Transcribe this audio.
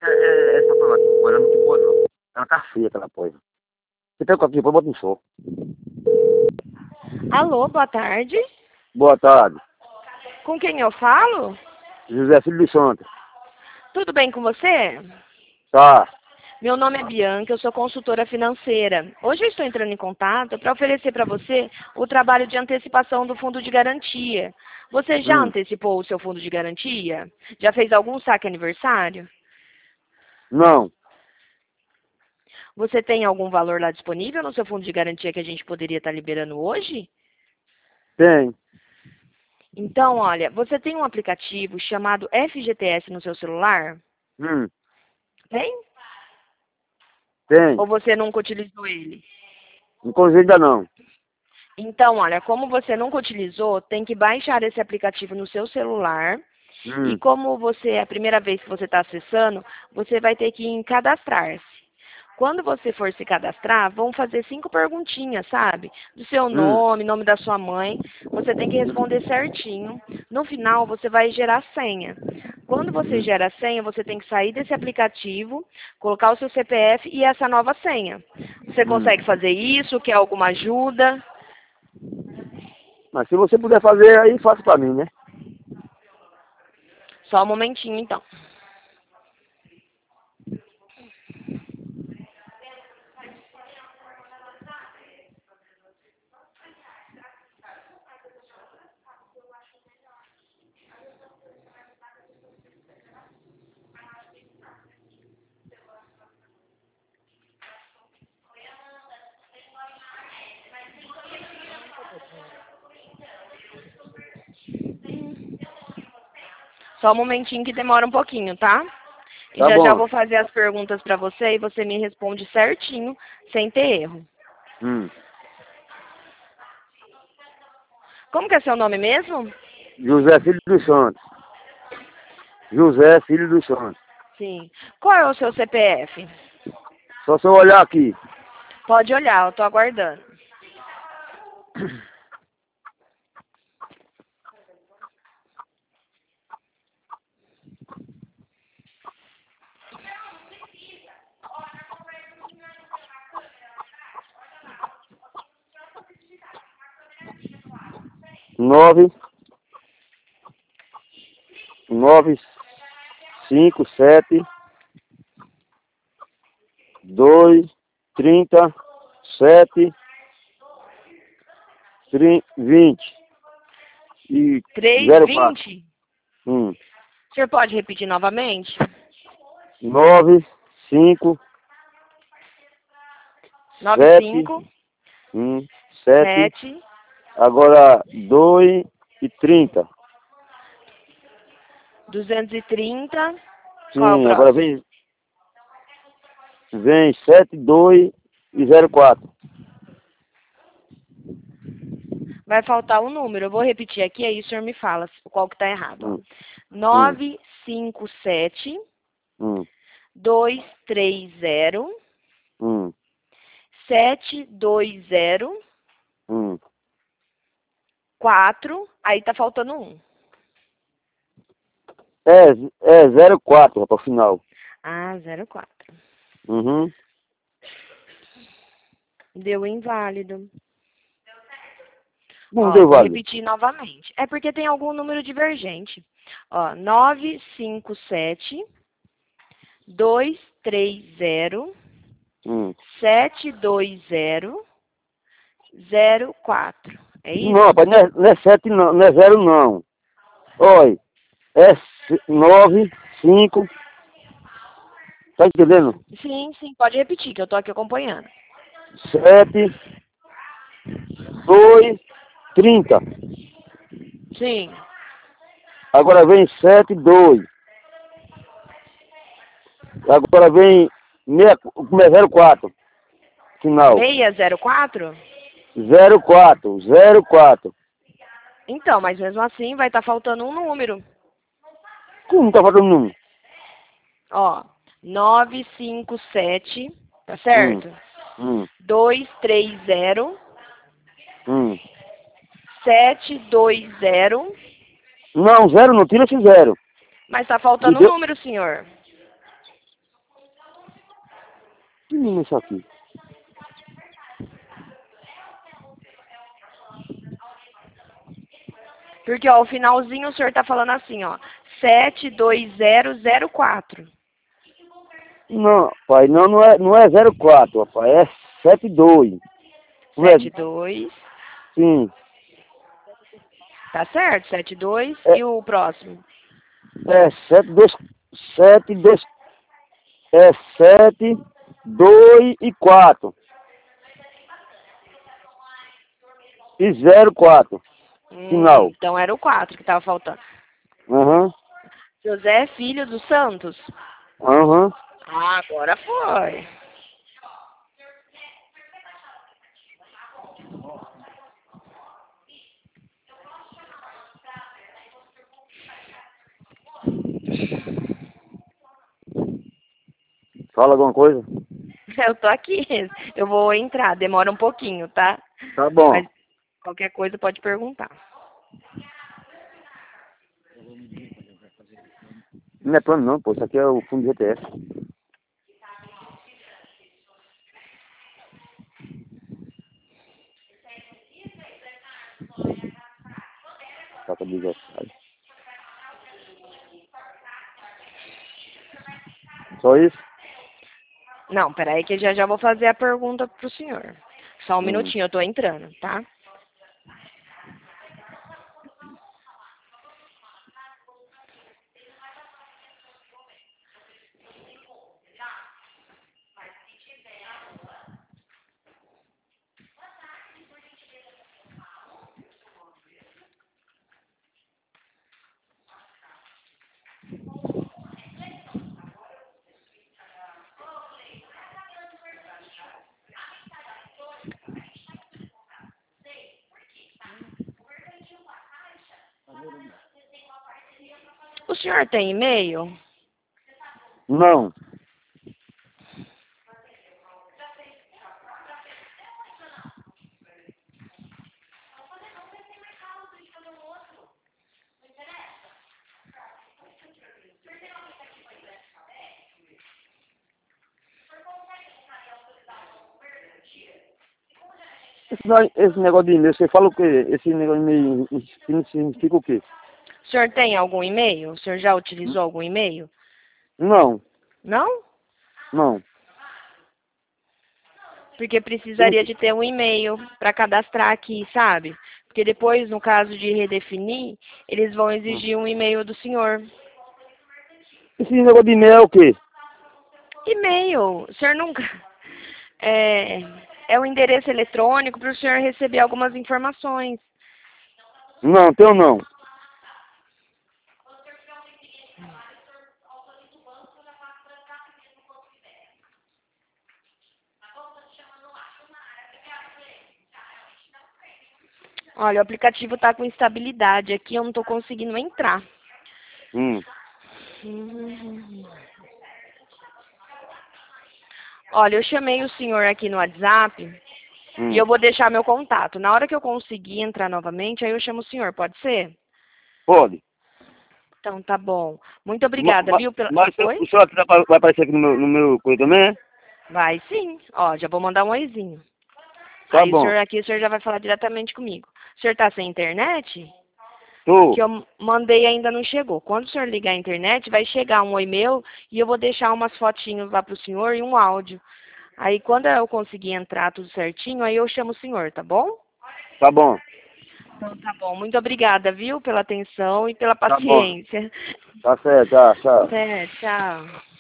Essa foi ótima, ela não ficou boa, não. Ela tá feia, aquela coisa. Você pega aqui, depois bota no sol. Alô, boa tarde. Boa tarde. Com quem eu falo? José Filho dos Santos. Tudo bem com você? Tá. Meu nome é Bianca, eu sou consultora financeira. Hoje eu estou entrando em contato para oferecer para você o trabalho de antecipação do fundo de garantia. Você já Hum. antecipou o seu fundo de garantia? Já fez algum saque aniversário? Não. Você tem algum valor lá disponível no seu fundo de garantia que a gente poderia estar liberando hoje? Tem. Então, olha, você tem um aplicativo chamado FGTS no seu celular? Hum. Tem? Tem. Ou você nunca utilizou ele? Não consigo ainda não. Então, olha, como você nunca utilizou, tem que baixar esse aplicativo no seu celular. E Hum. como você é a primeira vez que você está acessando, você vai ter que ir em cadastrar-se. Quando você for se cadastrar, vão fazer 5 perguntinhas, sabe? Do seu Hum. nome, nome da sua mãe. Você tem que responder certinho. No final, você vai gerar a senha. Quando você Hum. gera a senha, você tem que sair desse aplicativo, colocar o seu CPF e essa nova senha. Você Hum. consegue fazer isso? Quer alguma ajuda? Mas se você puder fazer, aí faça pra mim, né? Só um momentinho, então. Só um momentinho que demora um pouquinho, tá? E Tá já já bom. vou fazer as perguntas para você e você me responde certinho, sem ter erro. Hum. Como que é seu nome mesmo? José Filho dos Santos. José Filho dos Santos. Sim. Qual é o seu CPF? Só se eu olhar aqui. Pode olhar, eu tô aguardando. Nove, nove, cinco, sete, dois, 30, 7, 20 e 04. 320. Hum. O senhor pode repetir novamente? 9, 5, 7, 95 7, 7 agora 2 e 30. 230. Qual é o Sim, agora próximo? vem 7, 2 e 04. Vai faltar um número. Eu vou repetir aqui, aí o senhor me fala qual que tá errado. Ó. Hum, hum, 957 hum, 230 hum, 720 hum. 4. Aí tá faltando um. É 04, rapaz, final. Ah, 04. Uhum. Deu inválido. Não Ó, deu vou vale. repetir novamente. É porque tem algum número divergente. Ó, 957 230 Hum. 720 04. É Não, isso? rapaz, não é 7 não, não é 0 não. Olha, é 9, 5, tá entendendo? Sim, sim, pode repetir, que eu tô aqui acompanhando. 7, 2, 30. Sim. Agora vem 7, 2. Agora vem 04, final. 604? 04, 04. Então, mas mesmo assim vai estar faltando um número. Como tá faltando número? Ó, 957, tá Hum, certo? hum, 230 hum. 720. Não, 0 não, tira esse 0. Mas tá Me faltando um deu, número, senhor. pequenininho isso aqui. Porque, ó, o finalzinho o senhor tá falando assim, ó. 72004. Não, pai, não é 04, rapaz, é 72. Não é? 72. Sim. Tá certo? 72. É, E o próximo? é 72, é 7, 2 e 4. E 04, final. Então era o 4 que tava faltando. Aham, José Filho dos Santos. aham. Ah, agora foi. Fala alguma coisa? Eu tô aqui. Eu vou entrar. Demora um pouquinho, tá? Tá bom. Mas qualquer coisa pode perguntar. Não é plano não, pô, isso aqui é o fundo de GTS. Tá com desgraçado. Só isso? Não, peraí que já vou fazer a pergunta pro senhor. Só um Hum. minutinho, eu tô entrando, tá? O senhor tem e-mail? Não. Esse negócio de e-mail, você fala o quê? Esse negócio de e-mail significa o quê? O senhor tem algum e-mail? O senhor já utilizou algum e-mail? Não, Não? não. Porque precisaria de ter um e-mail para cadastrar aqui, sabe? Porque depois, no caso de redefinir, eles vão exigir um e-mail do senhor. Esse negócio de e-mail é o quê? E-mail, o senhor nunca. É um endereço eletrônico para o senhor receber algumas informações. Não, teu não. Olha, o aplicativo está com instabilidade aqui, eu não estou conseguindo entrar. Hum. Olha, eu chamei o senhor aqui no WhatsApp e eu vou deixar meu contato. Na hora que eu conseguir entrar novamente, aí eu chamo o senhor, pode ser? Pode. Então tá bom. Muito obrigada, viu? Mas Oi? o senhor aqui vai aparecer aqui no meu coisa também, é? Vai sim. Ó, já vou mandar um oizinho. Tá Aí o bom. senhor aqui, o senhor já vai falar diretamente comigo. O senhor tá sem internet? Tô. Que eu mandei ainda não chegou. Quando o senhor ligar a internet, vai chegar um e-mail e eu vou deixar umas fotinhos lá pro senhor e um áudio. Aí quando eu conseguir entrar tudo certinho, aí eu chamo o senhor, tá bom? Tá bom. Então tá bom. Muito obrigada, viu, pela atenção e pela Tá bom. paciência. Tá certo, tá, tchau. Até, tchau.